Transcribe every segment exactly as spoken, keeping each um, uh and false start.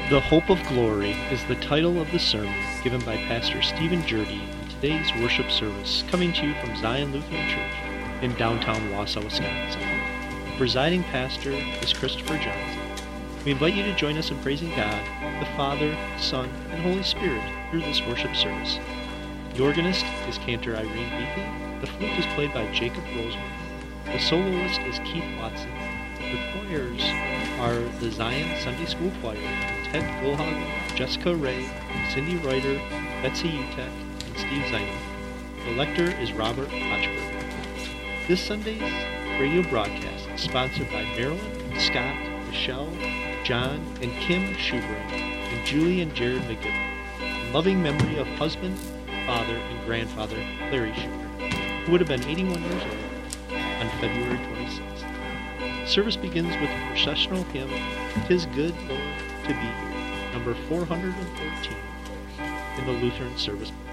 The Hope of Glory is the title of the sermon given by Pastor Stephen Jurdy in today's worship service, coming to you from Zion Lutheran Church in downtown Wausau, Wisconsin. The presiding pastor is Christopher Johnson. We invite you to join us in praising God, the Father, Son, and Holy Spirit through this worship service. The organist is Cantor Irene Beatty. The flute is played by Jacob Roseman. The soloist is Keith Watson. The choirs are the Zion Sunday School Choir, Ted Gulhag, Jessica Ray, Cindy Reuter, Betsy Utek, and Steve Zeiner. The lector is Robert Hochberg. This Sunday's radio broadcast is sponsored by Marilyn, Scott, Michelle, John, and Kim Schubring, and Julie and Jared McGibbon, in loving memory of husband, father, and grandfather Larry Schubring, who would have been eighty-one years old on February twenty-sixth. Service begins with a processional hymn, "'Tis Good, Lord, to Be Here," number four hundred fourteen in the Lutheran Service Book.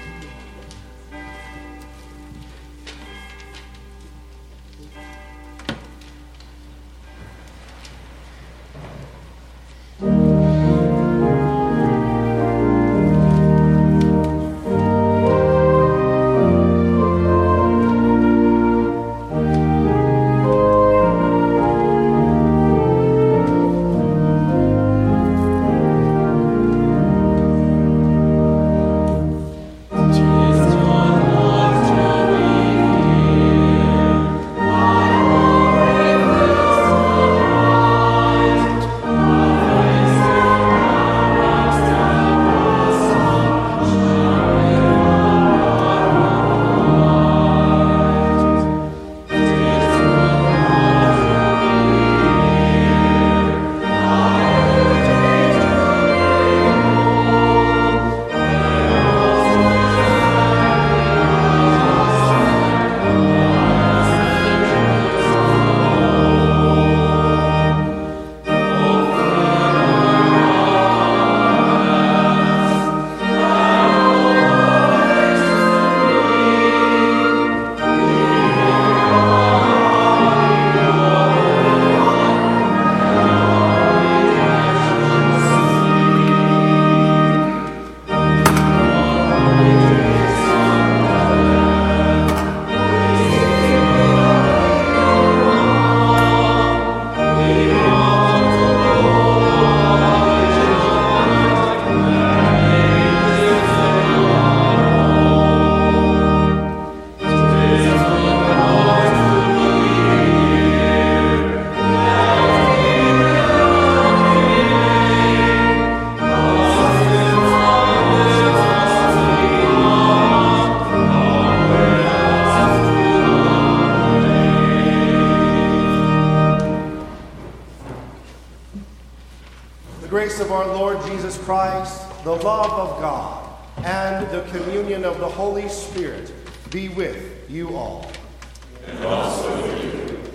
The love of God and the communion of the Holy Spirit be with you all. And also with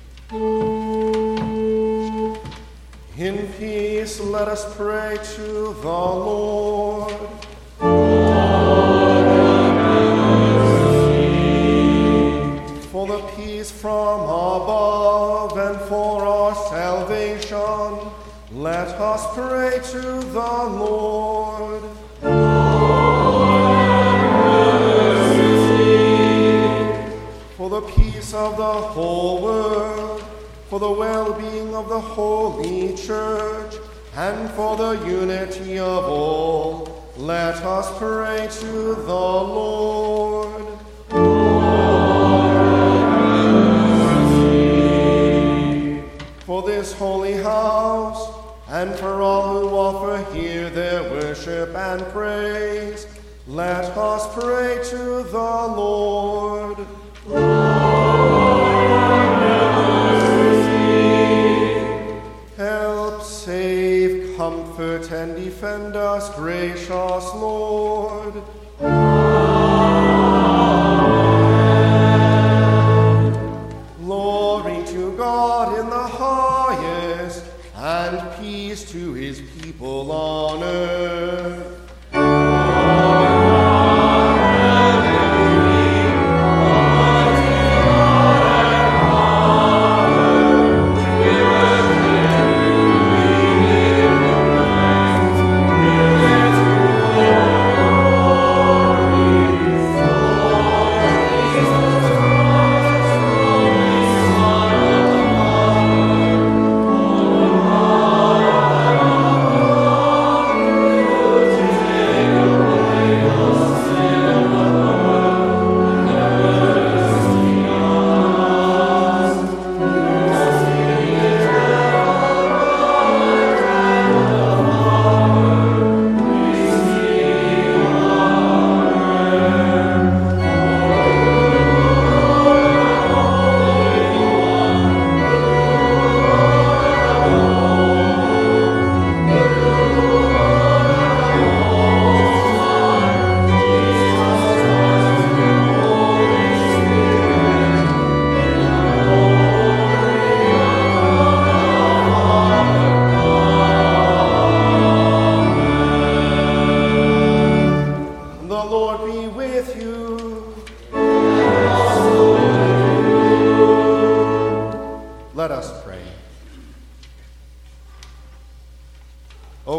you. In peace, let us pray to the Lord. Lord, have mercy. For the peace from above and for our salvation, let us pray to the Lord. Lord, have mercy. For the peace of the whole world, for the well-being of the Holy Church, and for the unity of all, let us pray to the Lord. Lord, have mercy. For this holy house, and for all who offer here their worship and praise, let us pray to the Lord. Lord, have mercy. Help, save, comfort, and defend us, gracious Lord. Amen.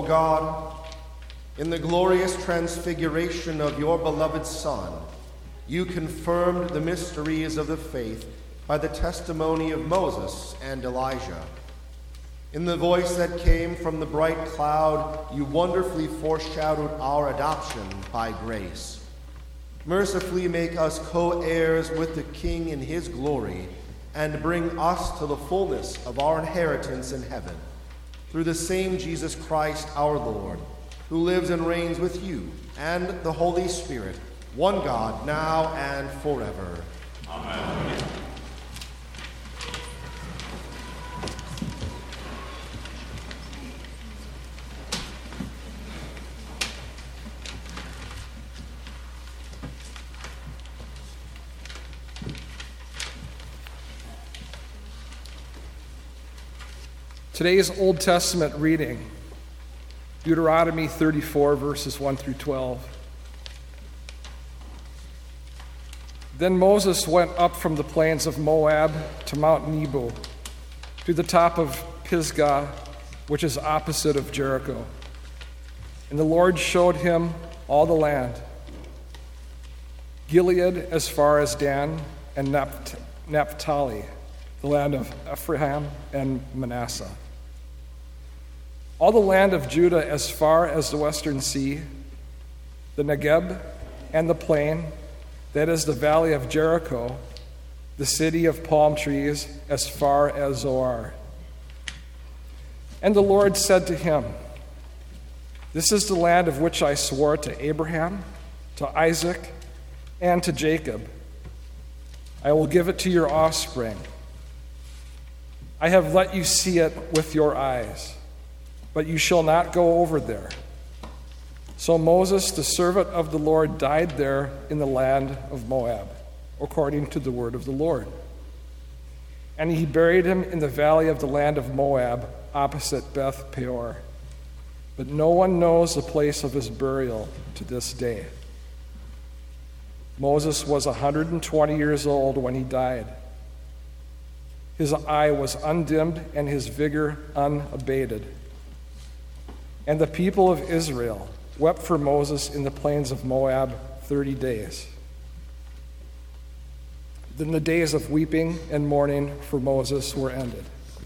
God, in the glorious transfiguration of your beloved Son, you confirmed the mysteries of the faith by the testimony of Moses and Elijah. In the voice that came from the bright cloud, you wonderfully foreshadowed our adoption by grace. Mercifully make us co-heirs with the King in his glory, and bring us to the fullness of our inheritance in heaven. Through the same Jesus Christ our Lord, who lives and reigns with you and the Holy Spirit, one God, now and forever. Amen. Today's Old Testament reading, Deuteronomy thirty-four, verses one through twelve. Then Moses went up from the plains of Moab to Mount Nebo, to the top of Pisgah, which is opposite of Jericho. And the Lord showed him all the land, Gilead as far as Dan, and Napht- Naphtali, the land of Ephraim and Manasseh. All the land of Judah as far as the western sea, the Negeb and the plain, that is the valley of Jericho, the city of palm trees as far as Zoar. And the Lord said to him, "This is the land of which I swore to Abraham, to Isaac, and to Jacob. I will give it to your offspring. I have let you see it with your eyes, but you shall not go over there." So Moses, the servant of the Lord, died there in the land of Moab, according to the word of the Lord. And he buried him in the valley of the land of Moab, opposite Beth Peor. But no one knows the place of his burial to this day. Moses was one hundred twenty years old when he died. His eye was undimmed and his vigor unabated. And the people of Israel wept for Moses in the plains of Moab thirty days. Then the days of weeping and mourning for Moses were ended.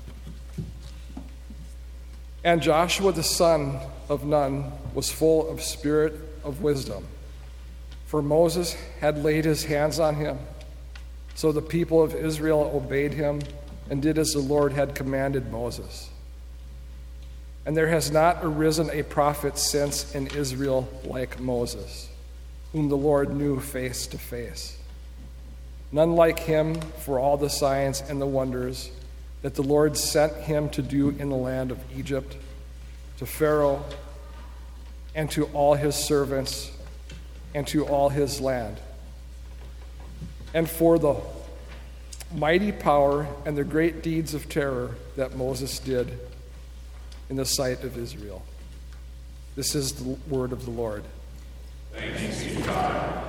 And Joshua the son of Nun was full of spirit of wisdom, for Moses had laid his hands on him. So the people of Israel obeyed him and did as the Lord had commanded Moses. And there has not arisen a prophet since in Israel like Moses, whom the Lord knew face to face. None like him for all the signs and the wonders that the Lord sent him to do in the land of Egypt, to Pharaoh, and to all his servants, and to all his land. And for the mighty power and the great deeds of terror that Moses did in the sight of Israel. This is the word of the Lord. Thanks be to God.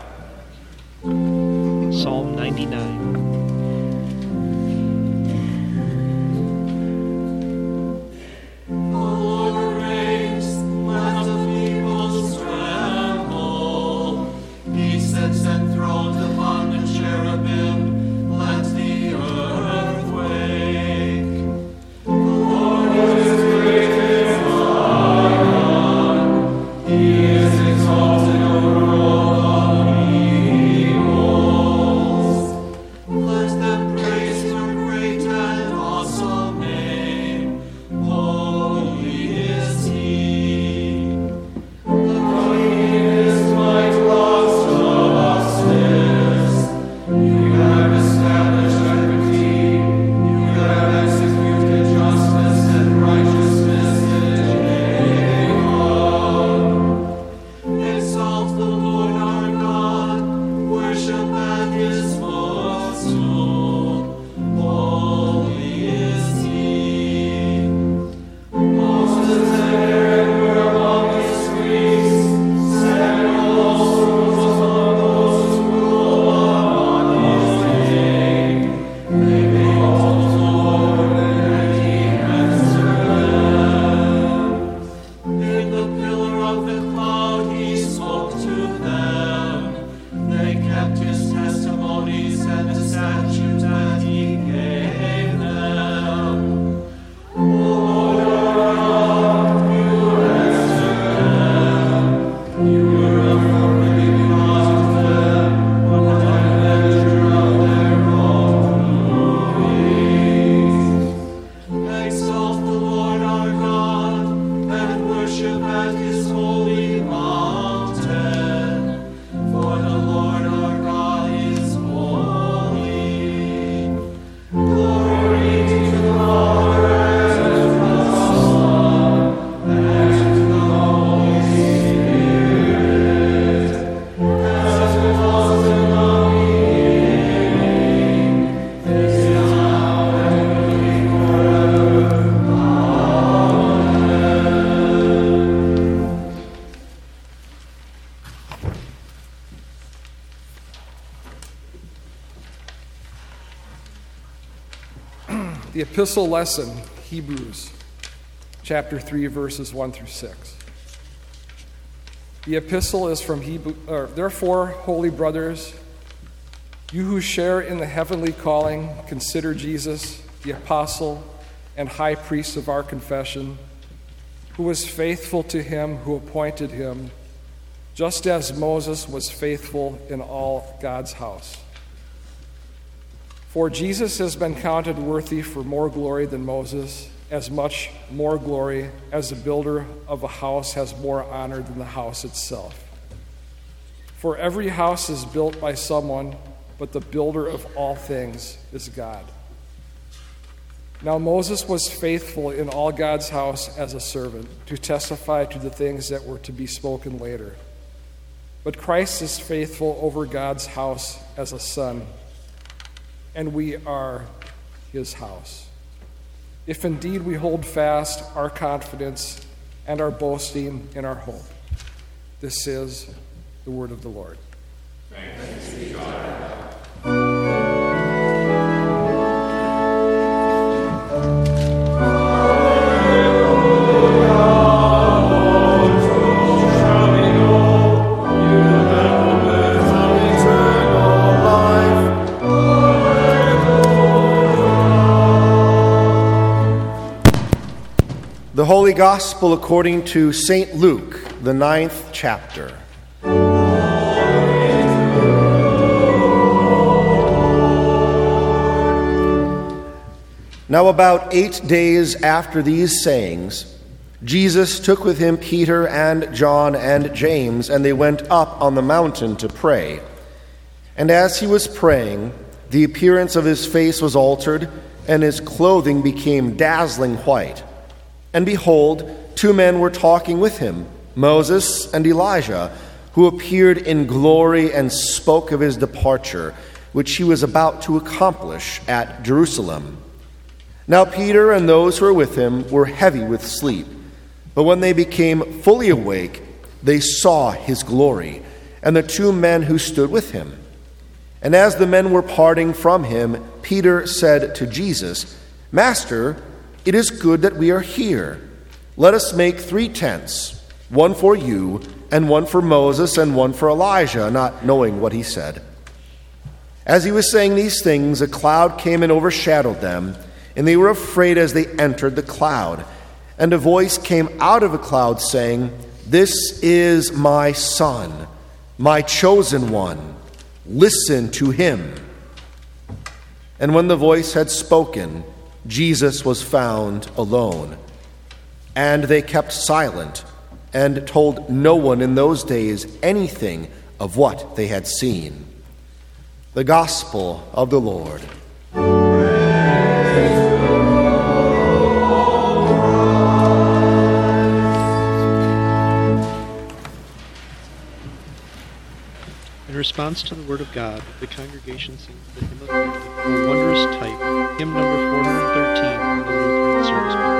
Psalm ninety-nine. Exalted over all the peoples. The epistle lesson, Hebrews, chapter three, verses one through six. The epistle is from Hebrew, or, therefore, holy brothers, you who share in the heavenly calling, consider Jesus, the apostle and high priest of our confession, who was faithful to him who appointed him, just as Moses was faithful in all God's house. For Jesus has been counted worthy for more glory than Moses, as much more glory as the builder of a house has more honor than the house itself. For every house is built by someone, but the builder of all things is God. Now Moses was faithful in all God's house as a servant, to testify to the things that were to be spoken later. But Christ is faithful over God's house as a son, and we are his house. If indeed we hold fast our confidence and our boasting in our hope. This is the word of the Lord. Thanks be to God. The Holy Gospel according to Saint Luke, the ninth chapter. Now about eight days after these sayings, Jesus took with him Peter and John and James, and they went up on the mountain to pray. And as he was praying, the appearance of his face was altered, and his clothing became dazzling white. And behold, two men were talking with him, Moses and Elijah, who appeared in glory and spoke of his departure, which he was about to accomplish at Jerusalem. Now Peter and those who were with him were heavy with sleep, but when they became fully awake, they saw his glory, and the two men who stood with him. And as the men were parting from him, Peter said to Jesus, Master, it is good that we are here. Let us make three tents, one for you, and one for Moses, and one for Elijah, not knowing what he said. As he was saying these things, a cloud came and overshadowed them, and they were afraid as they entered the cloud. And a voice came out of a cloud saying, This is my Son, my chosen one. Listen to him. And when the voice had spoken, Jesus was found alone. And they kept silent and told no one in those days anything of what they had seen. The Gospel of the Lord. In response to the Word of God, the congregation sings the hymn of music, A Wondrous Type, hymn number four hundred thirteen in the Lutheran Service Book.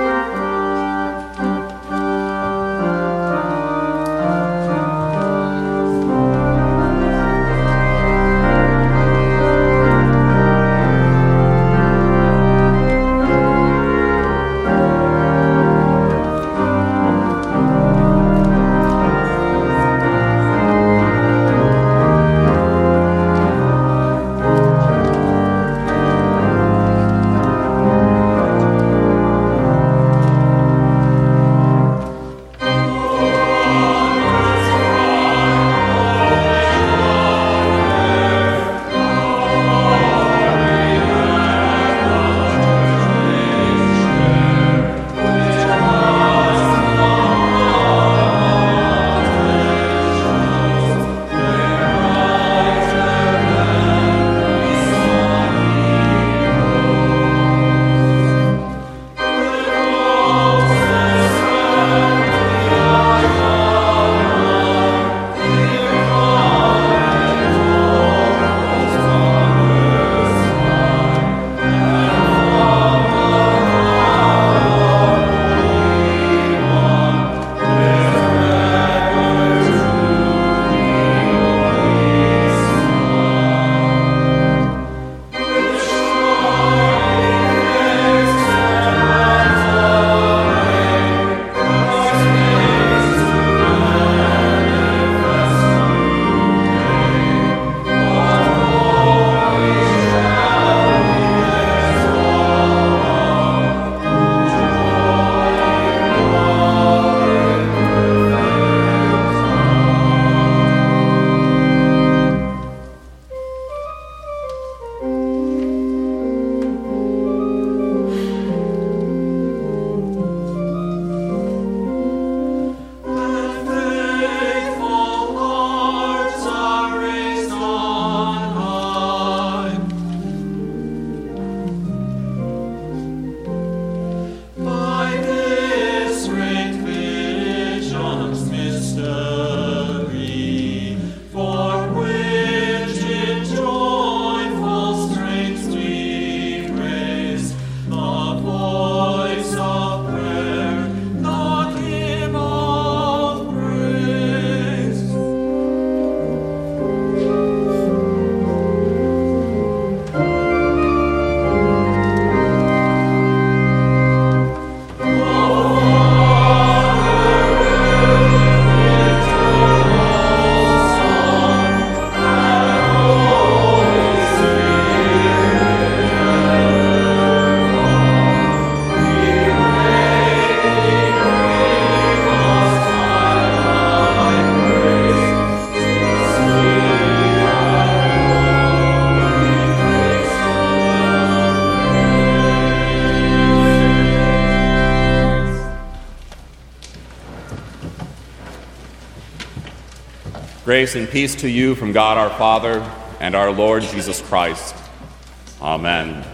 Grace and peace to you from God our Father and our Lord Jesus Christ. Amen.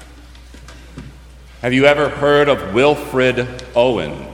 Have you ever heard of Wilfred Owen?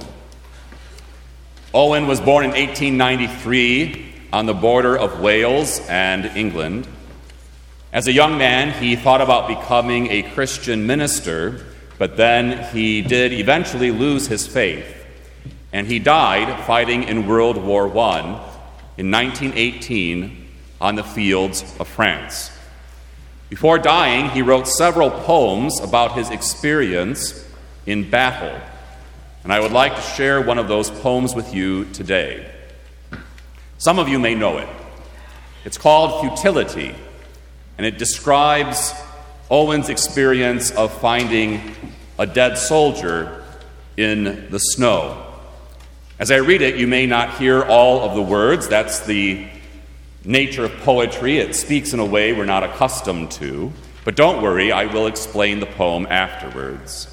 Owen was born in eighteen ninety-three on the border of Wales and England. As a young man, he thought about becoming a Christian minister, but then he did eventually lose his faith, and he died fighting in World War One in nineteen eighteen on the fields of France. Before dying, he wrote several poems about his experience in battle, and I would like to share one of those poems with you today. Some of you may know it. It's called Futility, and it describes Owen's experience of finding a dead soldier in the snow. As I read it, you may not hear all of the words. That's the nature of poetry. It speaks in a way we're not accustomed to. But don't worry, I will explain the poem afterwards.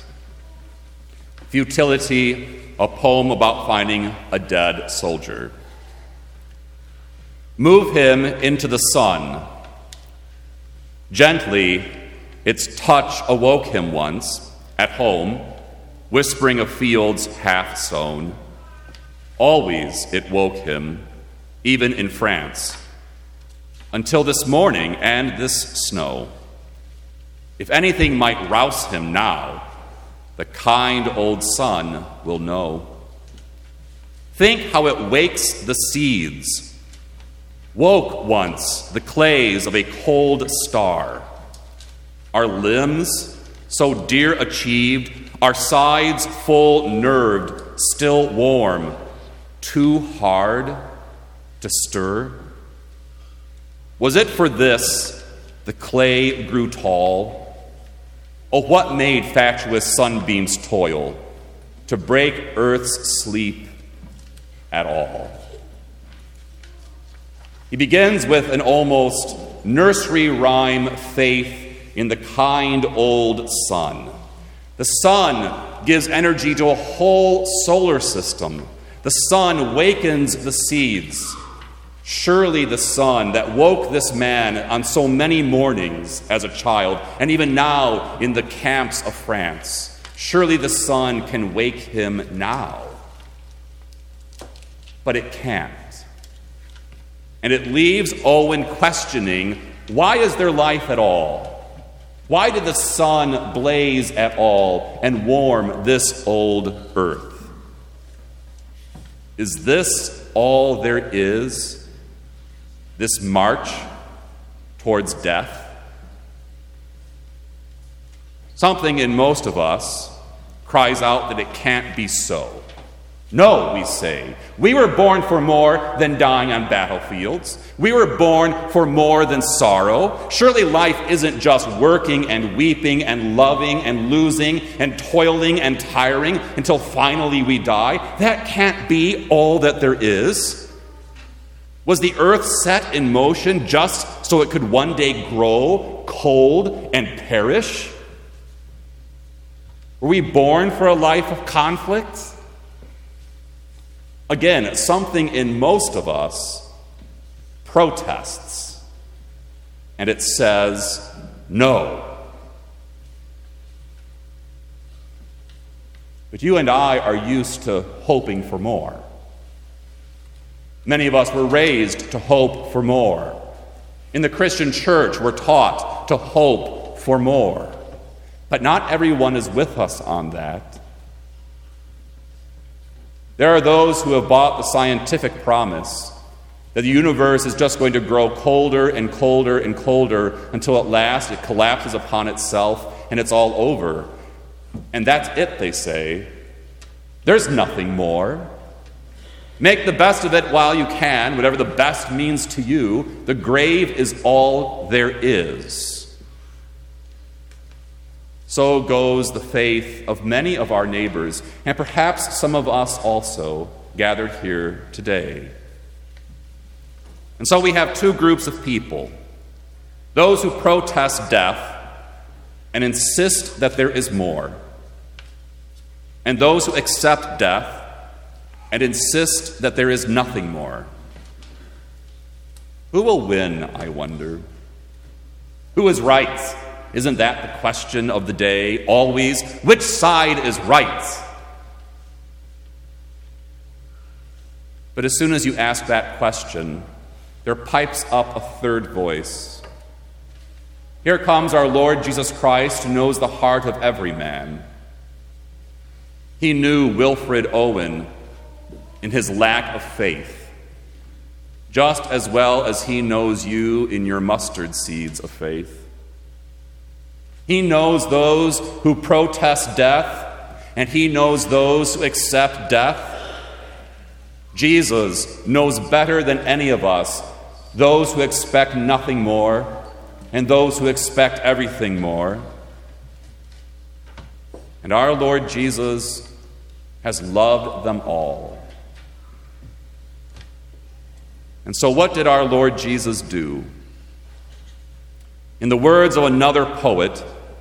Futility, a poem about finding a dead soldier. Move him into the sun. Gently, its touch awoke him once, at home, whispering of fields half sown. Always it woke him, even in France, until this morning and this snow. If anything might rouse him now, the kind old sun will know. Think how it wakes the seeds, woke once the clays of a cold star. Our limbs, so dear achieved, our sides full nerved, still warm, too hard to stir? Was it for this the clay grew tall? Oh, what made fatuous sunbeams toil to break earth's sleep at all? He begins with an almost nursery rhyme faith in the kind old sun. The sun gives energy to a whole solar system. The sun wakens the seeds. Surely the sun that woke this man on so many mornings as a child, and even now in the camps of France, surely the sun can wake him now. But it can't. And it leaves Owen questioning, why is there life at all? Why did the sun blaze at all and warm this old earth? Is this all there is? This march towards death? Something in most of us cries out that it can't be so. No, we say. We were born for more than dying on battlefields. We were born for more than sorrow. Surely life isn't just working and weeping and loving and losing and toiling and tiring until finally we die. That can't be all that there is. Was the earth set in motion just so it could one day grow cold and perish? Were we born for a life of conflict? Again, something in most of us protests, and it says no. But you and I are used to hoping for more. Many of us were raised to hope for more. In the Christian church, we're taught to hope for more. But not everyone is with us on that. There are those who have bought the scientific promise that the universe is just going to grow colder and colder and colder until at last it collapses upon itself and it's all over. And that's it, they say. There's nothing more. Make the best of it while you can, whatever the best means to you. The grave is all there is. So goes the faith of many of our neighbors, and perhaps some of us also gathered here today. And so we have two groups of people: those who protest death and insist that there is more, and those who accept death and insist that there is nothing more. Who will win, I wonder? Who is right? Isn't that the question of the day, always? Which side is right? But as soon as you ask that question, there pipes up a third voice. Here comes our Lord Jesus Christ, who knows the heart of every man. He knew Wilfred Owen in his lack of faith, just as well as he knows you in your mustard seeds of faith. He knows those who protest death, and he knows those who accept death. Jesus knows better than any of us those who expect nothing more and those who expect everything more. And our Lord Jesus has loved them all. And so what did our Lord Jesus do? In the words of another poet,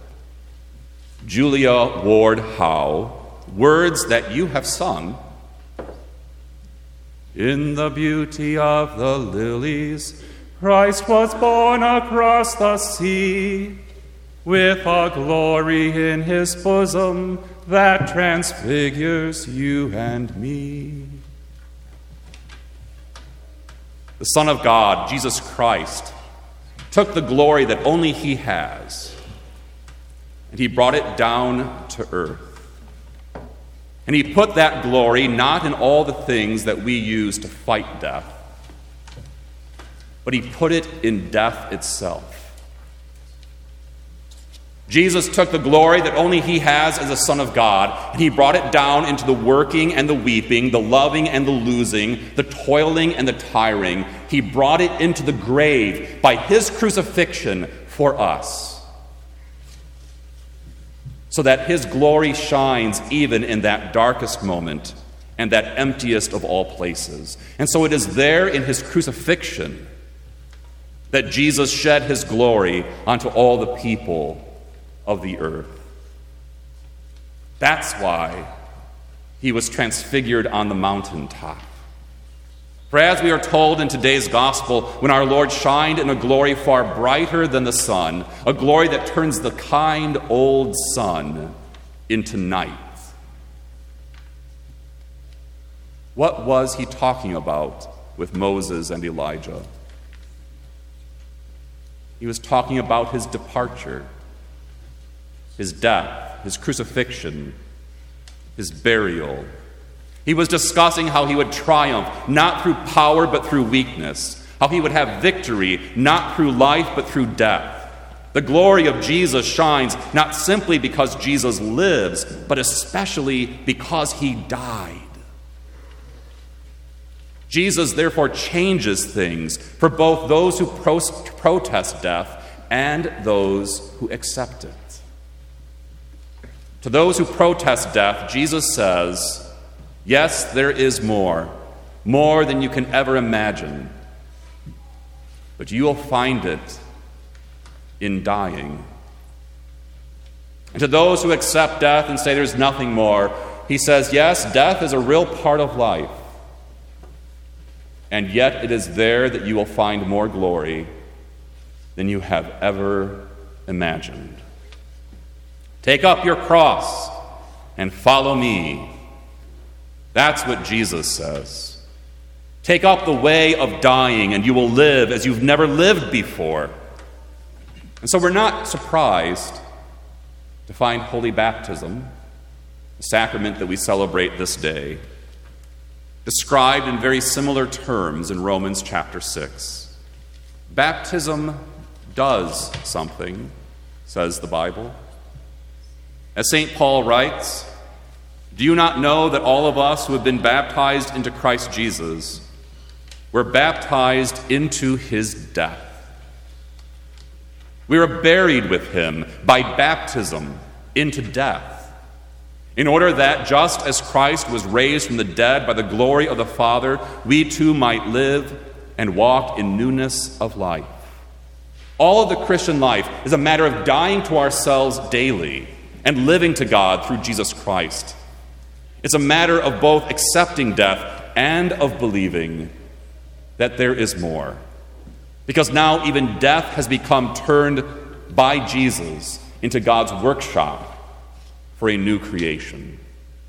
Julia Ward Howe, words that you have sung, in the beauty of the lilies, Christ was born across the sea, with a glory in his bosom that transfigures you and me. The Son of God, Jesus Christ, took the glory that only he has, and he brought it down to earth. And he put that glory not in all the things that we use to fight death, but he put it in death itself. Jesus took the glory that only he has as a Son of God, and he brought it down into the working and the weeping, the loving and the losing, the toiling and the tiring. He brought it into the grave by his crucifixion for us, so that his glory shines even in that darkest moment and that emptiest of all places. And so it is there in his crucifixion that Jesus shed his glory onto all the people of the earth. That's why he was transfigured on the mountaintop. For as we are told in today's gospel, when our Lord shined in a glory far brighter than the sun, a glory that turns the kind old sun into night. What was he talking about with Moses and Elijah? He was talking about his departure, his death, his crucifixion, his burial. He was discussing how he would triumph, not through power, but through weakness. How he would have victory, not through life, but through death. The glory of Jesus shines not simply because Jesus lives, but especially because he died. Jesus therefore changes things for both those who pro- protest death and those who accept it. To those who protest death, Jesus says, yes, there is more, more than you can ever imagine. But you will find it in dying. And to those who accept death and say there's nothing more, he says, yes, death is a real part of life. And yet it is there that you will find more glory than you have ever imagined. Take up your cross and follow me. That's what Jesus says. Take up the way of dying, and you will live as you've never lived before. And so we're not surprised to find holy baptism, the sacrament that we celebrate this day, described in very similar terms in Romans chapter six. Baptism does something, says the Bible. As Saint Paul writes, do you not know that all of us who have been baptized into Christ Jesus were baptized into his death? We were buried with him by baptism into death, in order that just as Christ was raised from the dead by the glory of the Father, we too might live and walk in newness of life. All of the Christian life is a matter of dying to ourselves daily and living to God through Jesus Christ. It's a matter of both accepting death and of believing that there is more. Because now even death has become turned by Jesus into God's workshop for a new creation.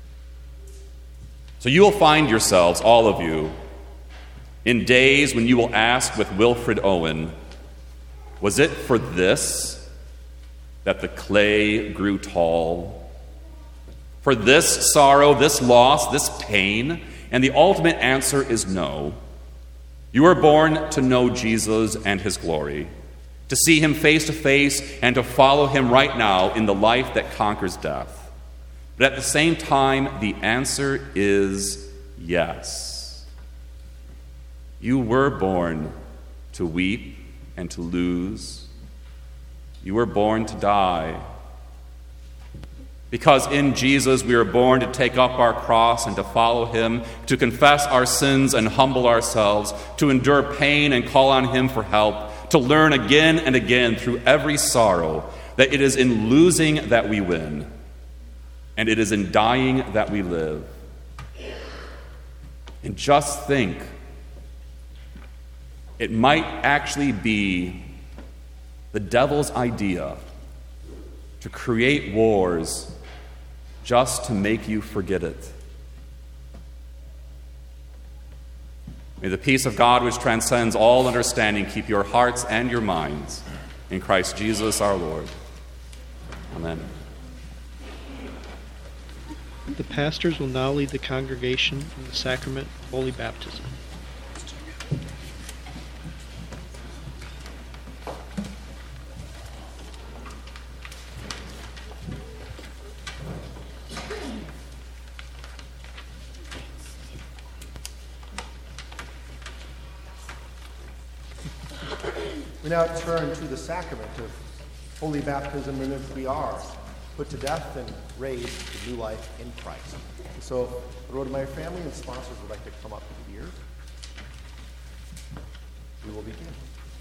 So you will find yourselves, all of you, in days when you will ask with Wilfred Owen, was it for this that the clay grew tall? For this sorrow, this loss, this pain? And the ultimate answer is no. You were born to know Jesus and his glory, to see him face to face and to follow him right now in the life that conquers death. But at the same time, the answer is yes. You were born to weep and to lose. You were born to die. Because in Jesus we are born to take up our cross and to follow him, to confess our sins and humble ourselves, to endure pain and call on him for help, to learn again and again through every sorrow that it is in losing that we win, and it is in dying that we live. And just think, it might actually be the devil's idea to create wars just to make you forget it. May the peace of God, which transcends all understanding, keep your hearts and your minds in Christ Jesus our Lord. Amen. The pastors will now lead the congregation in the sacrament of holy baptism. We now turn to the sacrament of holy baptism, in which we are put to death and raised to new life in Christ. And so, the road of my family and sponsors would like to come up here. We will begin.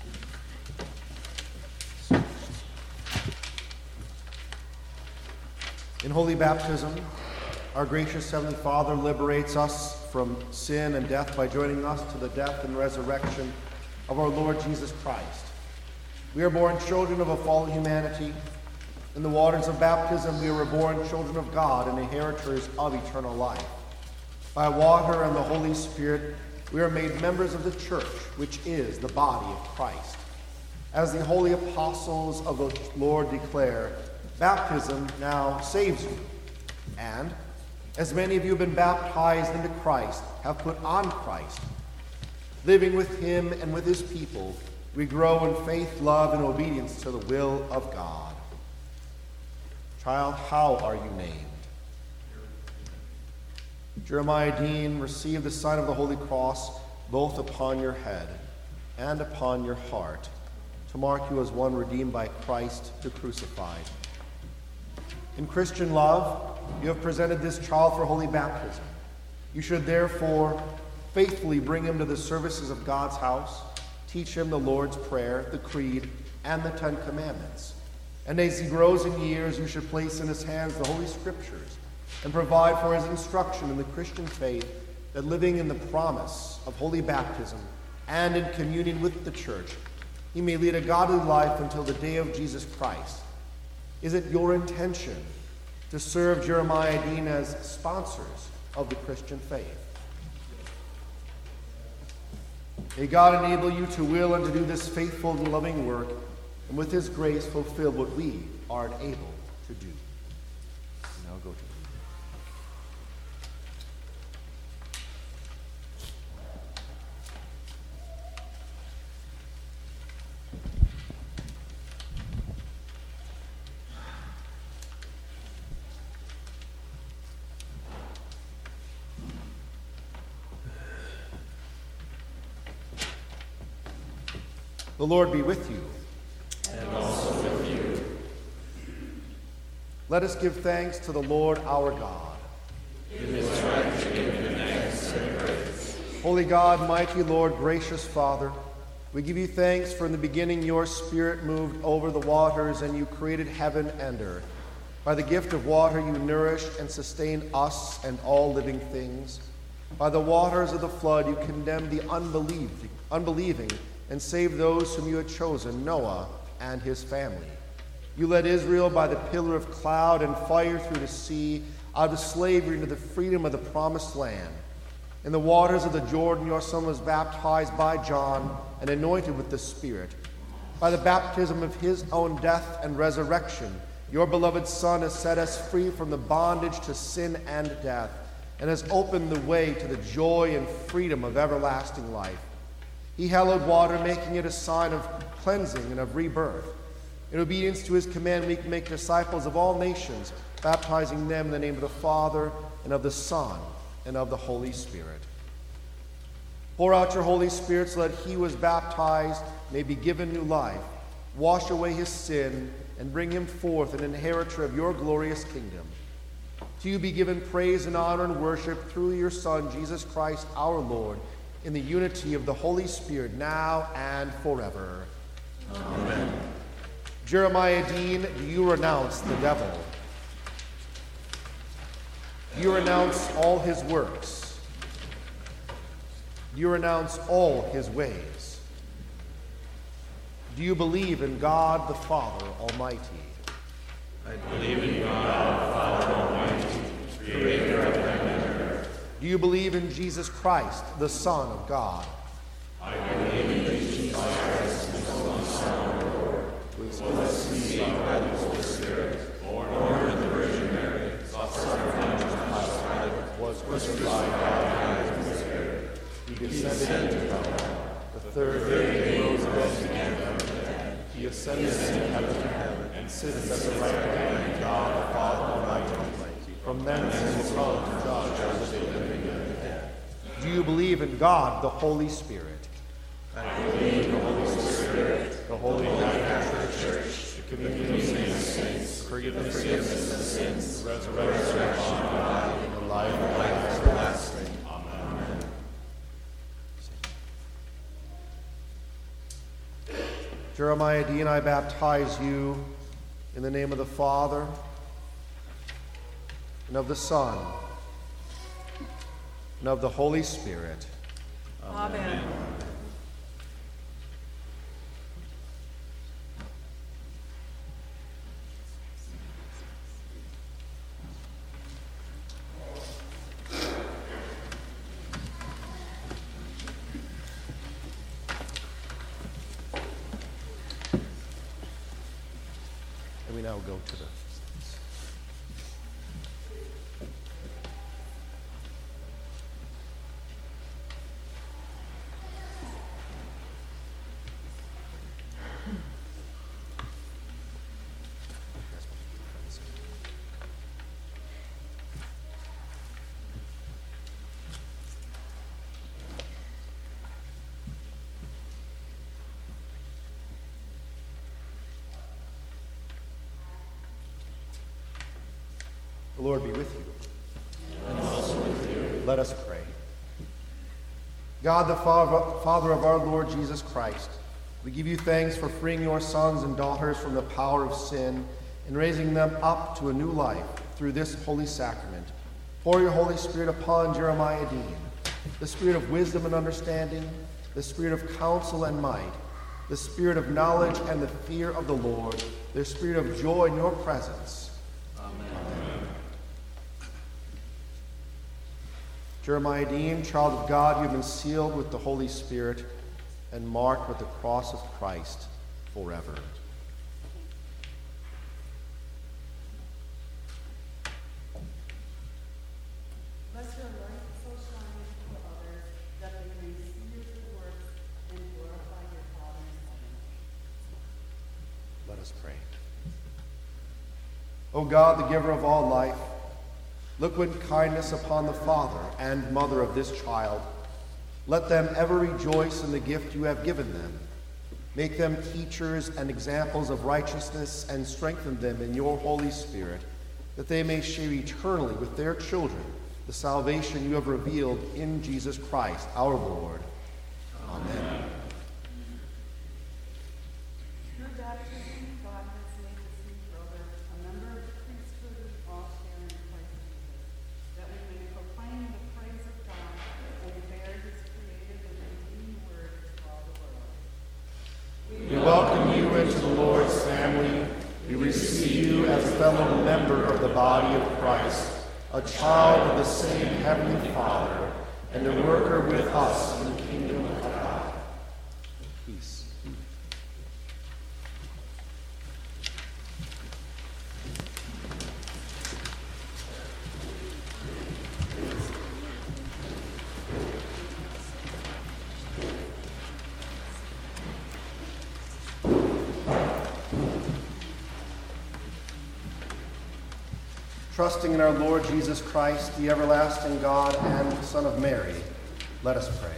In holy baptism, our gracious Heavenly Father liberates us from sin and death by joining us to the death and resurrection of our Lord Jesus Christ. We are born children of a fallen humanity. In the waters of baptism, we are reborn children of God and inheritors of eternal life. By water and the Holy Spirit, we are made members of the church, which is the body of Christ. As the holy apostles of the Lord declare, baptism now saves you. And as many of you have been baptized into Christ, have put on Christ, living with him and with his people, we grow in faith, love, and obedience to the will of God. Child, how are you named? Jeremiah Dean, receive the sign of the Holy Cross both upon your head and upon your heart, to mark you as one redeemed by Christ to crucified. In Christian love, you have presented this child for holy baptism. You should therefore faithfully bring him to the services of God's house, teach him the Lord's Prayer, the Creed, and the Ten Commandments. And as he grows in years, you should place in his hands the Holy Scriptures and provide for his instruction in the Christian faith, that living in the promise of holy baptism and in communion with the church, he may lead a godly life until the day of Jesus Christ. Is it your intention to serve Jeremiah Dean as sponsors of the Christian faith? May God enable you to will and to do this faithful and loving work, and with his grace fulfill what we are unable to do. Now go to The Lord be with you. And also with you. Let us give thanks to the Lord our God. It is right to give him thanks and praise. Holy God, mighty Lord, gracious Father, we give you thanks for in the beginning your Spirit moved over the waters and you created heaven and earth. By the gift of water you nourished and sustained us and all living things. By the waters of the flood you condemned the unbelieving, unbelieving and saved those whom you had chosen, Noah and his family. You led Israel by the pillar of cloud and fire through the sea, out of slavery into the freedom of the promised land. In the waters of the Jordan, your son was baptized by John and anointed with the Spirit. By the baptism of his own death and resurrection, your beloved Son has set us free from the bondage to sin and death, and has opened the way to the joy and freedom of everlasting life. He hallowed water, making it a sign of cleansing and of rebirth. In obedience to his command, we can make disciples of all nations, baptizing them in the name of the Father, and of the Son, and of the Holy Spirit. Pour out your Holy Spirit so that he who was baptized may be given new life. Wash away his sin and bring him forth an inheritor of your glorious kingdom. To you be given praise and honor and worship through your Son, Jesus Christ our Lord, in the unity of the Holy Spirit, now and forever. Amen. Jeremiah Dean, do you renounce the devil? Do you renounce all his works? Do you renounce all his ways? Do you believe in God the Father Almighty? I believe in God the Father Almighty, creator of heaven and earth. Do you believe in Jesus Christ, the Son of God? I believe in Jesus Christ, the Son of the Lord, who was conceived by the Holy Spirit, born of the Virgin Mary, suffered under Pontius Pilate, was crucified by the Holy Spirit. He descended into hell. The third day he rose again from the dead. He ascended into heaven and sitteth at the right hand of God the Father Almighty. From thence he will come to judge the living and the dead. Do you believe in God, the Holy Spirit? I believe in the Holy Spirit, the Holy Catholic Church, the communion of saints, forgiveness of sins, the resurrection of the body, and the life everlasting. Amen. Jeremiah Dean, I baptize you in the name of the Father, and of the Son, and of the Holy Spirit. Amen. Amen. And we now go to the The Lord be with you. And also with you. Let us pray. God, the Father of our Lord Jesus Christ, we give you thanks for freeing your sons and daughters from the power of sin and raising them up to a new life through this holy sacrament. Pour your Holy Spirit upon Jeremiah Dean, the spirit of wisdom and understanding, the spirit of counsel and might, the spirit of knowledge and the fear of the Lord, the spirit of joy in your presence. Jeremiah Dean, child of God, you have been sealed with the Holy Spirit and marked with the cross of Christ forever. Let your light so shine before others that they may see your good works and glorify your Father in heaven. Let us pray. O God, the giver of all life, look with kindness upon the father and mother of this child. Let them ever rejoice in the gift you have given them. Make them teachers and examples of righteousness and strengthen them in your Holy Spirit, that they may share eternally with their children the salvation you have revealed in Jesus Christ, our Lord. Amen. Through baptism, God has made us new brother, a member of the priesthood of all share in Christ Jesus, that we may proclaim the praise of God and bear his creative and redeeming word to all the world. a fellow member of the body of Christ, a child of the same Heavenly Father, and a worker with us in the kingdom of God. Peace. Trusting in our Lord Jesus Christ, the everlasting God and Son of Mary, let us pray.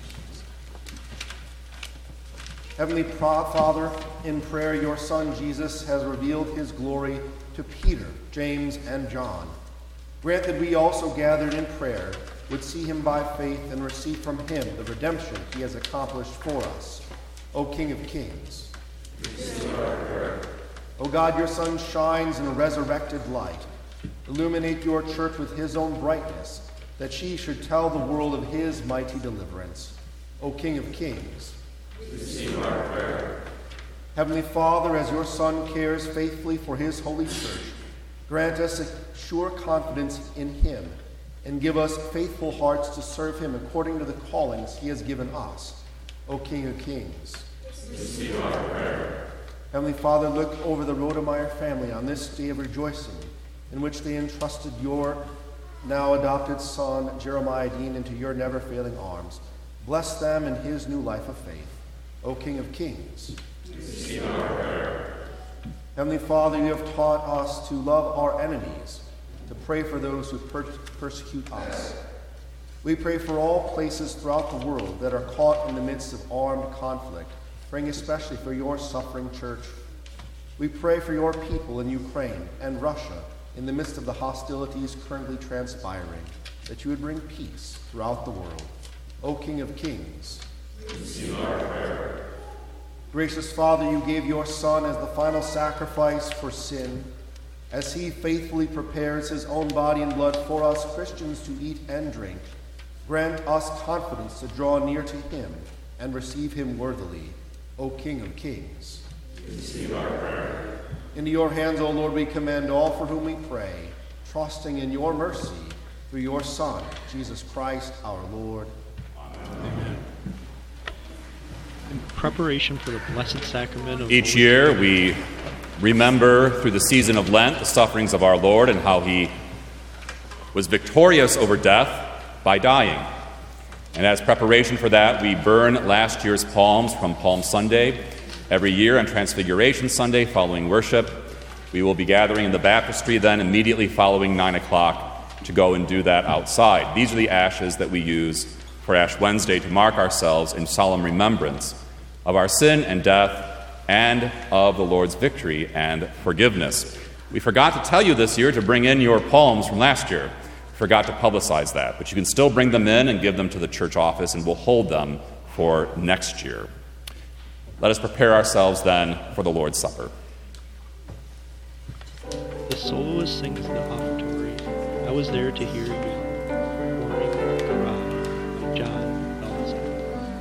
Heavenly Father, in prayer your Son Jesus has revealed his glory to Peter, James, and John. Grant that we also gathered in prayer would see him by faith and receive from him the redemption he has accomplished for us. O King of Kings, receive our prayer. O God, your Son shines in resurrected light. Illuminate your church with his own brightness, that she should tell the world of his mighty deliverance. O King of Kings, receive our prayer. Heavenly Father, as your Son cares faithfully for his holy church, grant us a sure confidence in him, and give us faithful hearts to serve him according to the callings he has given us. O King of Kings, receive our prayer. Heavenly Father, look over the Rodemeyer family on this day of rejoicing, in which they entrusted your now adopted son, Jeremiah Dean, into your never-failing arms. Bless them in his new life of faith. O King of Kings, receive our prayer. Heavenly Father, you have taught us to love our enemies, to pray for those who per- persecute us. We pray for all places throughout the world that are caught in the midst of armed conflict, praying especially for your suffering church. We pray for your people in Ukraine and Russia, in the midst of the hostilities currently transpiring, that you would bring peace throughout the world. O King of Kings, receive our prayer. Gracious Father, you gave your Son as the final sacrifice for sin. As he faithfully prepares his own body and blood for us Christians to eat and drink, grant us confidence to draw near to him and receive him worthily. O King of Kings, receive our prayer. Into your hands, O Lord, we commend all for whom we pray, trusting in your mercy through your Son, Jesus Christ, our Lord. Amen. In preparation for the Blessed Sacrament of Each Holy year Spirit, we remember through the season of Lent the sufferings of our Lord and how he was victorious over death by dying. And as preparation for that, we burn last year's palms from Palm Sunday. Every year on Transfiguration Sunday, following worship, we will be gathering in the baptistry then immediately following nine o'clock to go and do that outside. These are the ashes that we use for Ash Wednesday to mark ourselves in solemn remembrance of our sin and death and of the Lord's victory and forgiveness. We forgot to tell you this year to bring in your palms from last year. Forgot to publicize that, but you can still bring them in and give them to the church office, and we'll hold them for next year. Let us prepare ourselves then for the Lord's Supper. the soloist sings the offertory. I was there to hear your morning garage by John Belzer.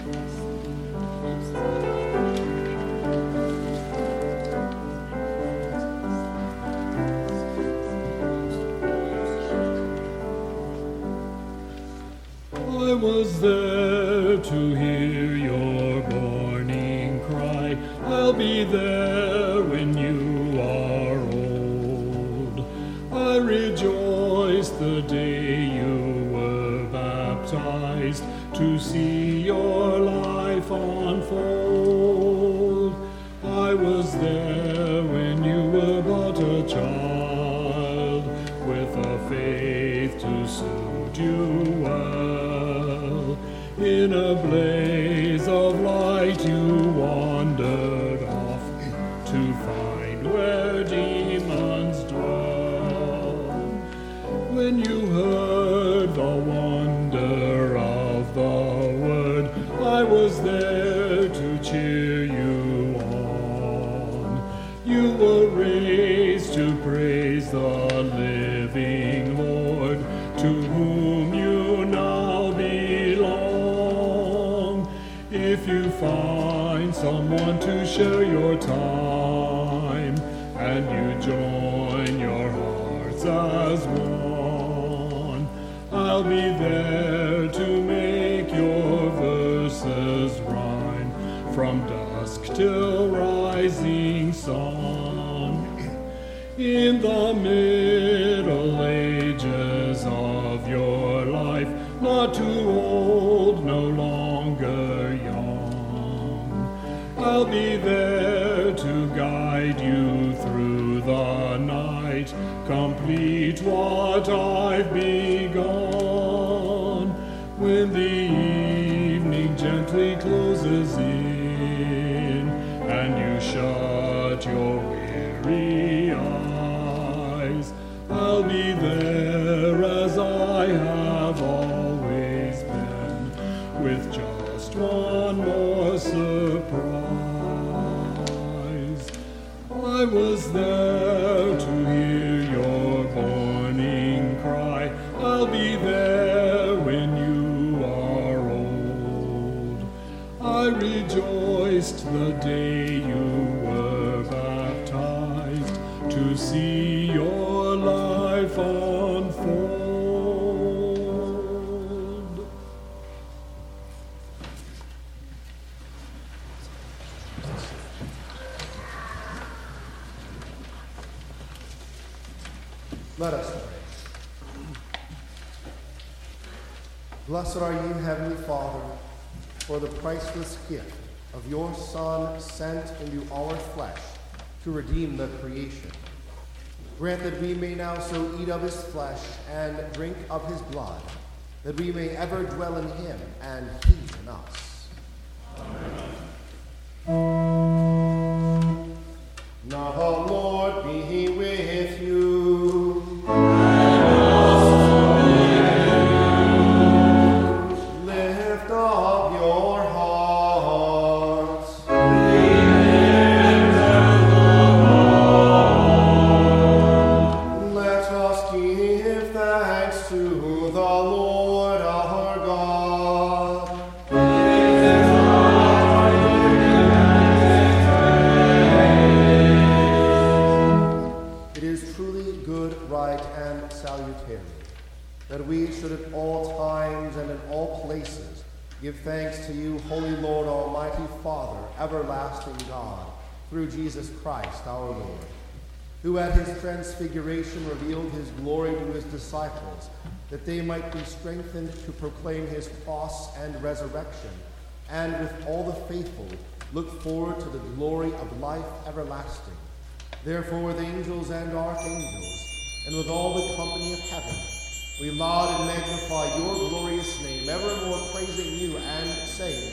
I was there to hear your morning cry. I'll be there when you are old. I rejoiced the day you were baptized to see your life unfold. I was there when you were but a child, with a faith to suit you well. In a blaze of light you wandered off to find where demons dwell. When you heard the wonder of the word, I was there to cheer you on. You were raised to praise the living Lord, to whom you now belong. If you find someone to share your time, and you join as one. I'll be there to make your verses rhyme from dusk till rising sun. In the Middle Ages of your life, not too old, no longer young, I'll be there to guide you through the night, complete what I've begun. When the evening gently closes in and you shut your weary eyes, I'll be there as I have always been, with just one more surprise. I was there to hear your morning cry. I'll be there when you are old. I rejoiced the day you were baptized to see your life unfold. Let us pray. Blessed are you, Heavenly Father, for the priceless gift of your Son sent into our flesh to redeem the creation. Grant that we may now so eat of his flesh and drink of his blood, that we may ever dwell in him and he in us. Amen. Now the Lord be with you. Lift up your hearts. Let us give thanks to the Lord our God. It is truly good, right, and salutary that we should at all times and in all places give thanks to you, Holy Lord, Almighty Father, everlasting God, through Jesus Christ our Lord, who at his transfiguration revealed his glory to his disciples, that they might be strengthened to proclaim his cross and resurrection, and with all the faithful look forward to the glory of life everlasting. Therefore, with angels and archangels, and with all the company of heaven, we laud and magnify your glorious name, evermore praising you and saying,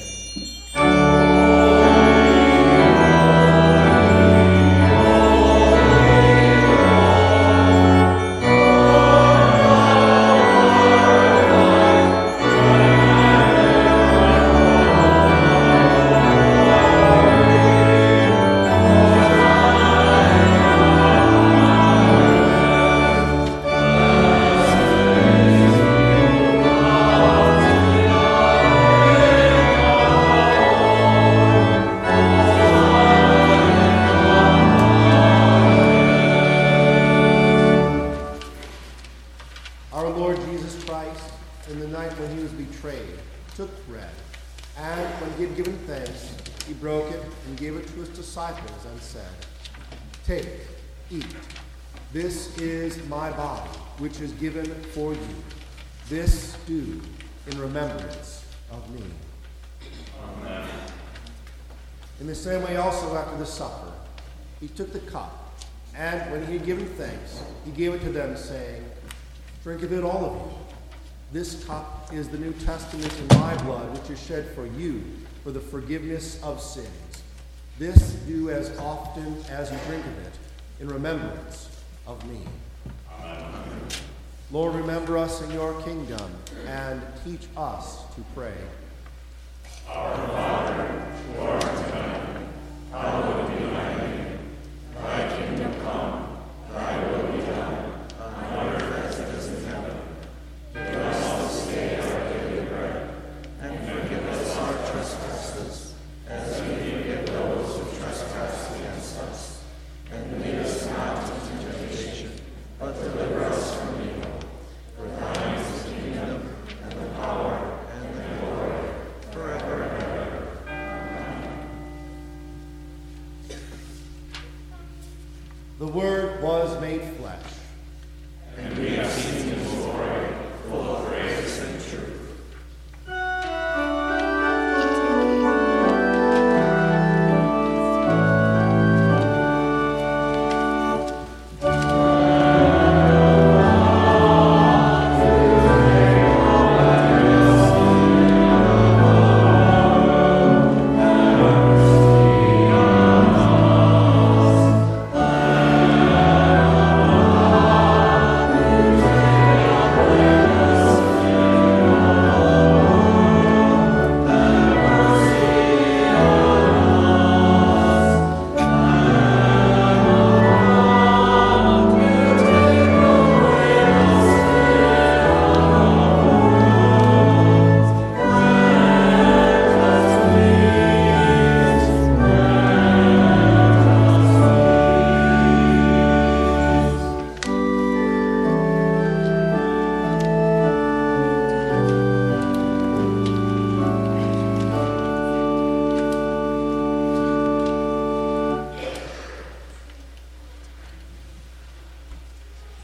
Our Lord Jesus Christ, in the night when he was betrayed, took bread, and when he had given thanks, he broke it and gave it to his disciples and said, "Take, eat. This is my body, which is given for you. This do in remembrance of me." Amen. In the same way also after the supper, he took the cup, and when he had given thanks, he gave it to them, saying, "Drink of it, all of you. This cup is the New Testament in my blood, which is shed for you for the forgiveness of sins. This do as often as you drink of it in remembrance of me." Amen. Lord, remember us in your kingdom and teach us to pray. Our Father, who art in heaven, hallowed be thy name. Thy kingdom come, thy will be done, on earth as it is in heaven. Give us this day our daily bread, and forgive us our trespasses, as we forgive those who trespass against us. And lead us not into temptation, but deliver us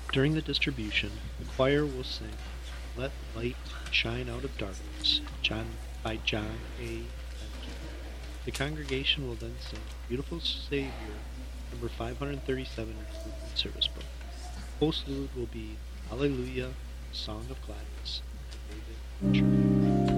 During the distribution, the choir will sing Let Light Shine Out of Darkness John, by John A. Benke. The congregation will then sing Beautiful Savior, number five hundred thirty-seven in the Lutheran Service Book. Postlude will be Alleluia, Song of Gladness, by David Church.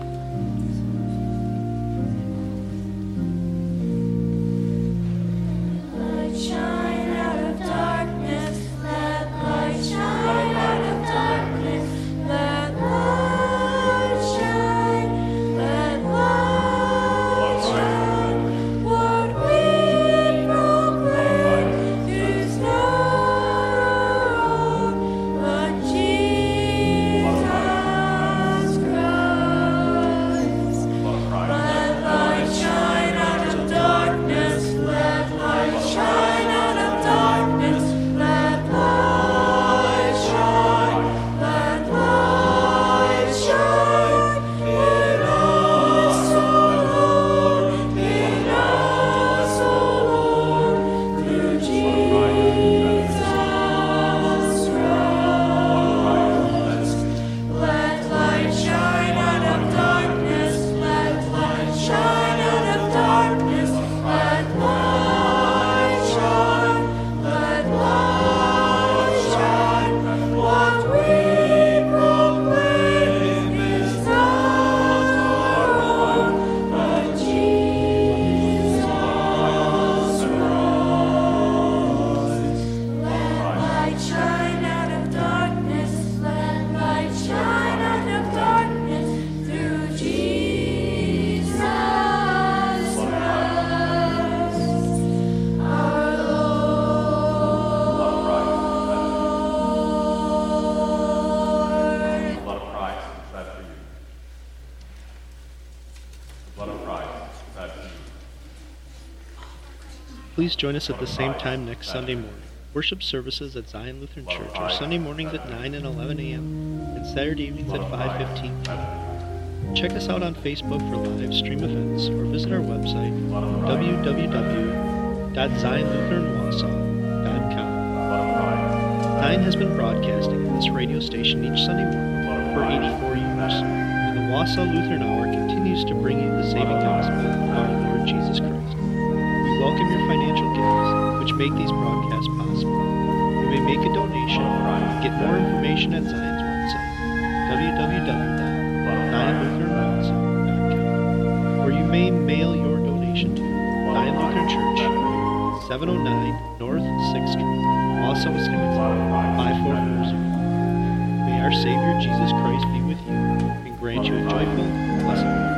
Please join us at the same time next Sunday morning. Worship services at Zion Lutheran Church are Sunday mornings at nine and eleven a.m. and Saturday evenings at five fifteen p.m. Check us out on Facebook for live stream events or visit our website w w w dot zion lutheran wausau dot com. Zion has been broadcasting at this radio station each Sunday morning for eighty-four years, and the Wausau Lutheran Hour continues to bring you the saving gospel of our Lord Jesus Christ. We welcome your financial gifts, which make these broadcasts possible. You may make a donation and get more information at Zion's website, w w w dot zion lutheran wausau dot com, or you may mail your donation to Zion Lutheran Church, seven oh nine North sixth Street, Wausau, Wisconsin, five four four zero. May our Savior Jesus Christ be with you and grant you a joyful, blessed life.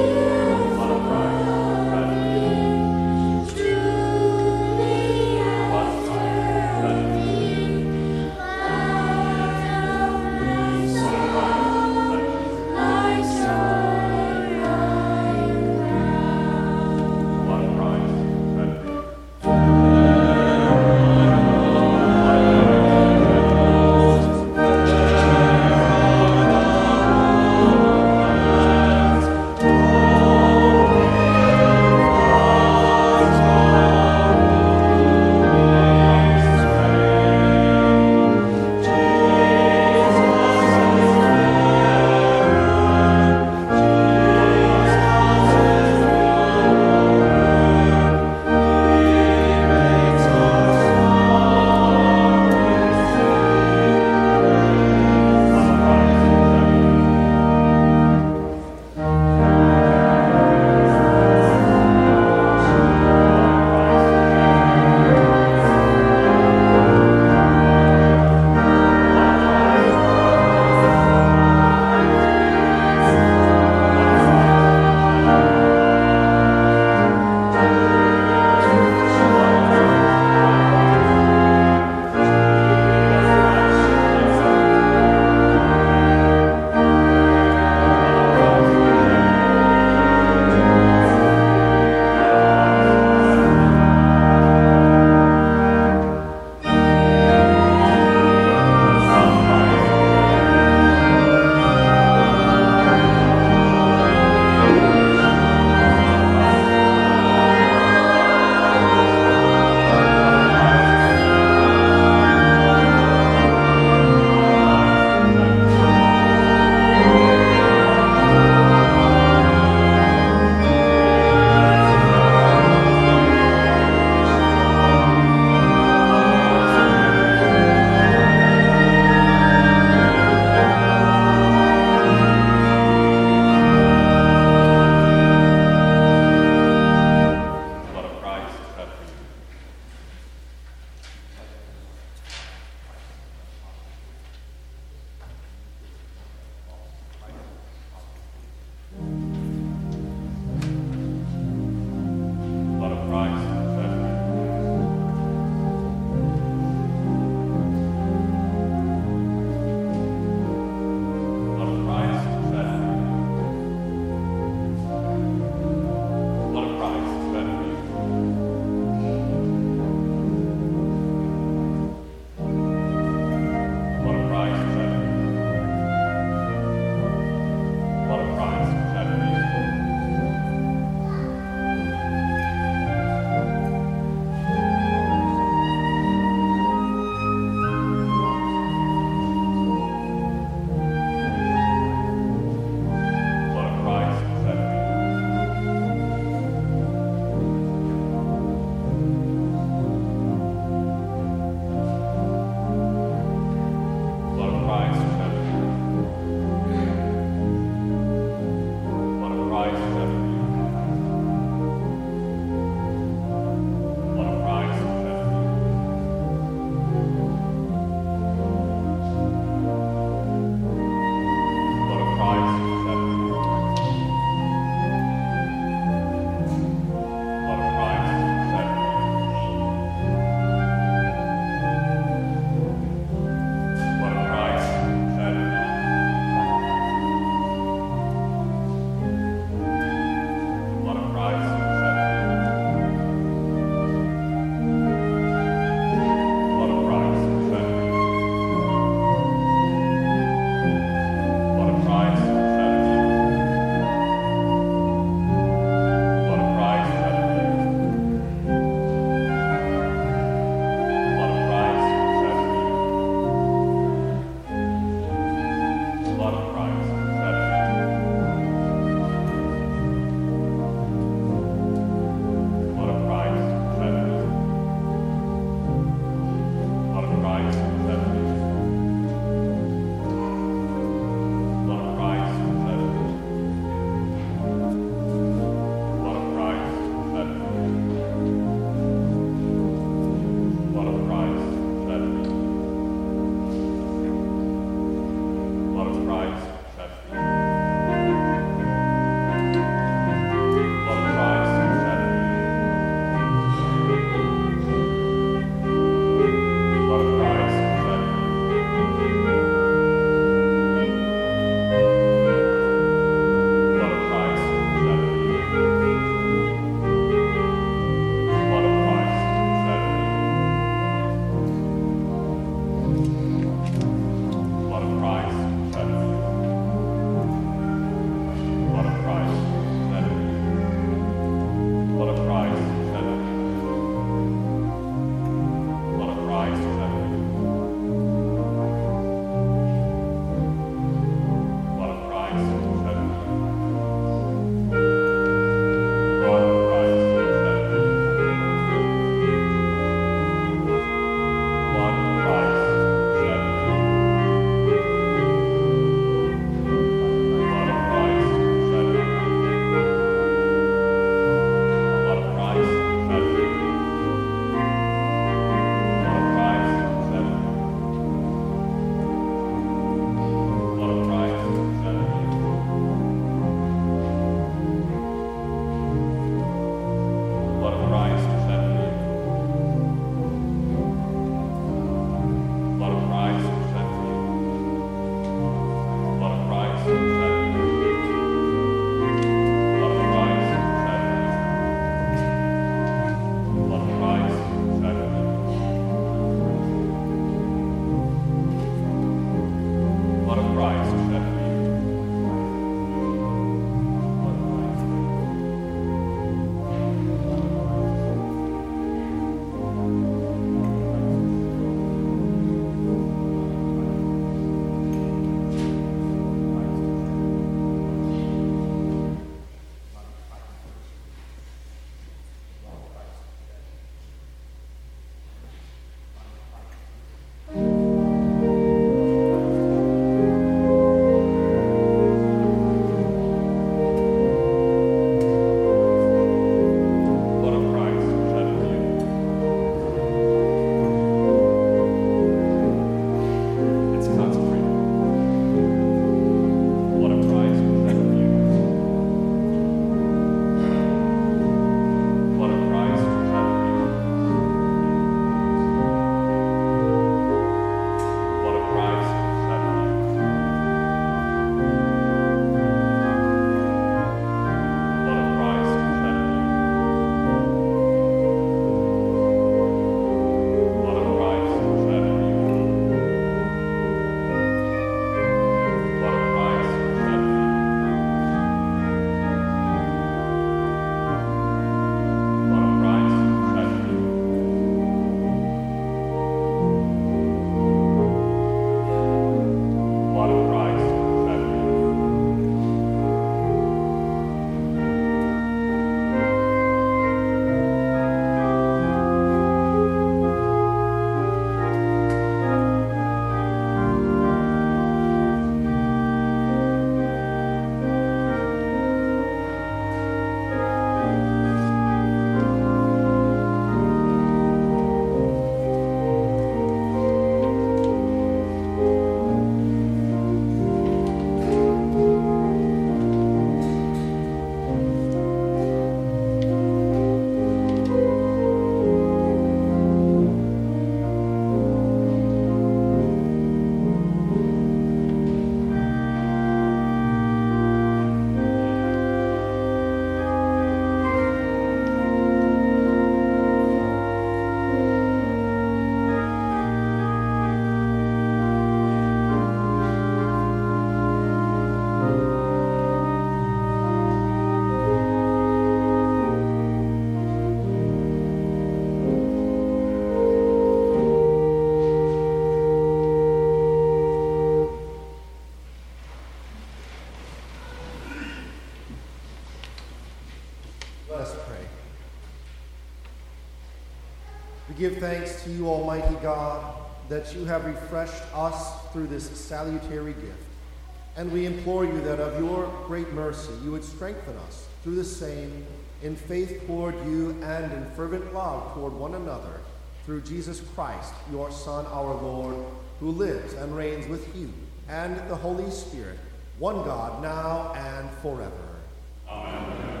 give thanks to you, Almighty God, that you have refreshed us through this salutary gift. And we implore you that of your great mercy you would strengthen us through the same in faith toward you and in fervent love toward one another, through Jesus Christ, your Son, our Lord, who lives and reigns with you and the Holy Spirit, one God, now and forever. Amen.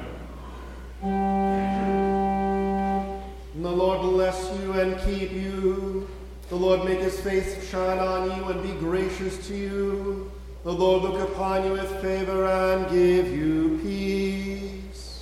And the Lord bless you and keep you. The Lord make his face shine on you and be gracious to you. The Lord look upon you with favor and give you peace.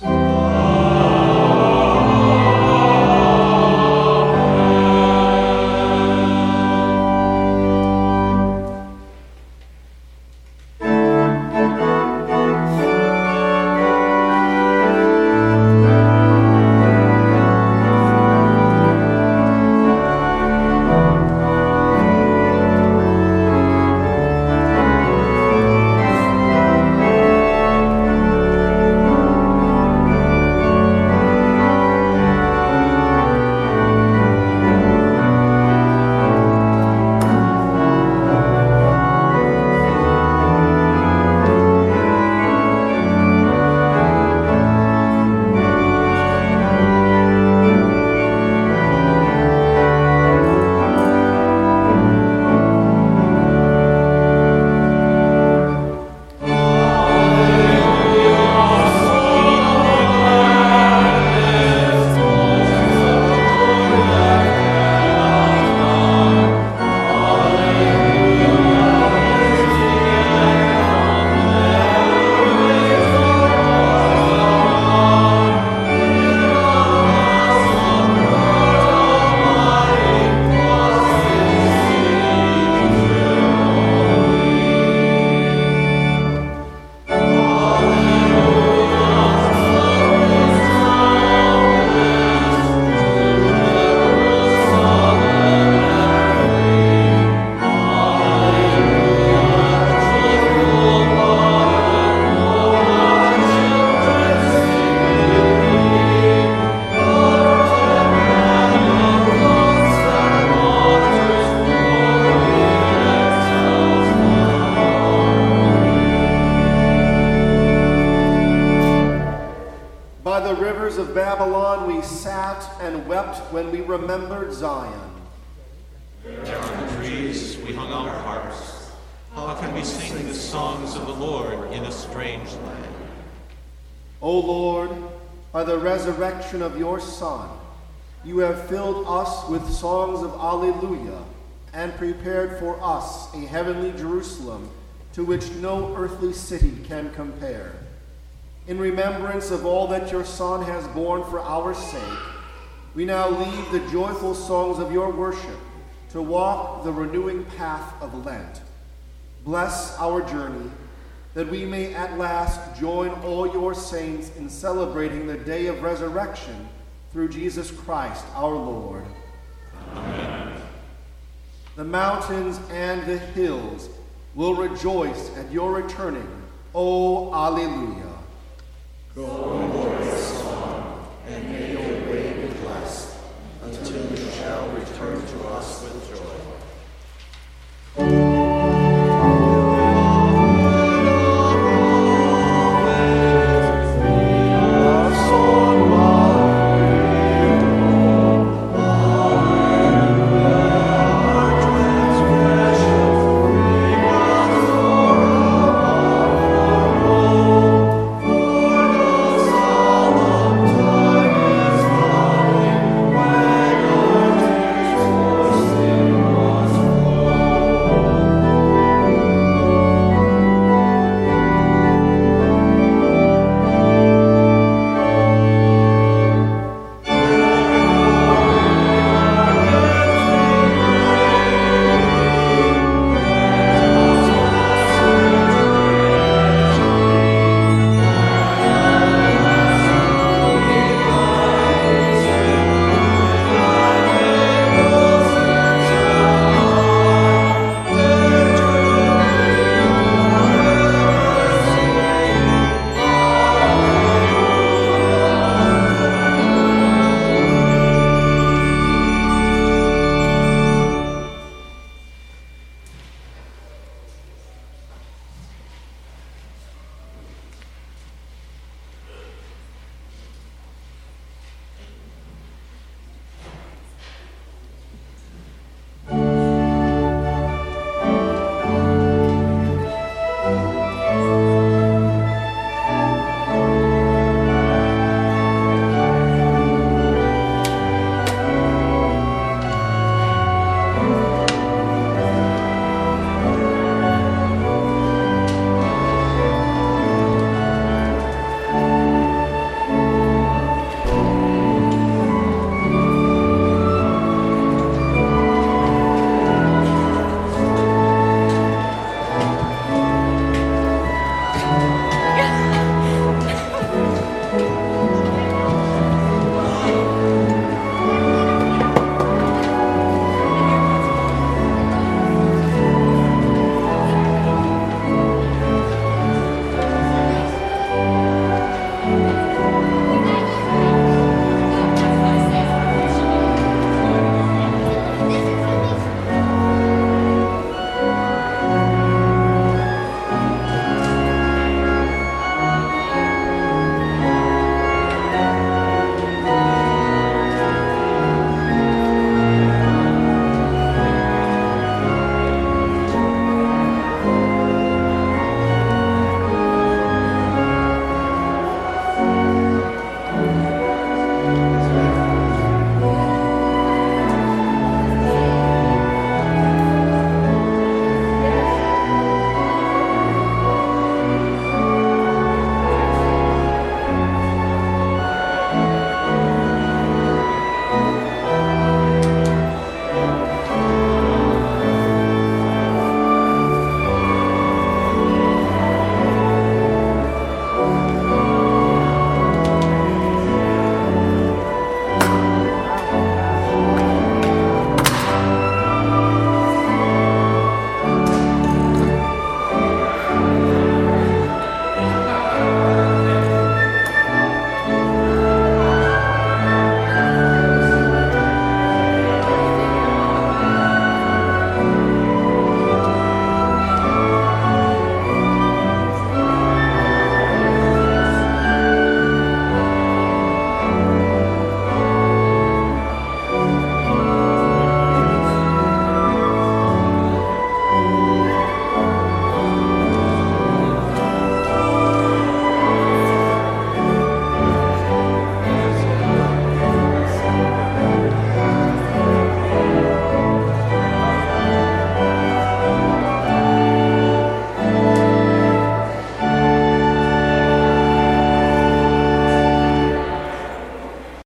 When we remembered Zion. There on the trees we hung our harps. How can we sing the songs of the Lord in a strange land? O Lord, by the resurrection of your Son, you have filled us with songs of Alleluia and prepared for us a heavenly Jerusalem to which no earthly city can compare. In remembrance of all that your Son has borne for our sake, we now leave the joyful songs of your worship to walk the renewing path of Lent. Bless our journey, that we may at last join all your saints in celebrating the day of resurrection through Jesus Christ our Lord. Amen. The mountains and the hills will rejoice at your returning. O Alleluia. Go, glorious song, and may your way be blessed, until you shall return to us with joy.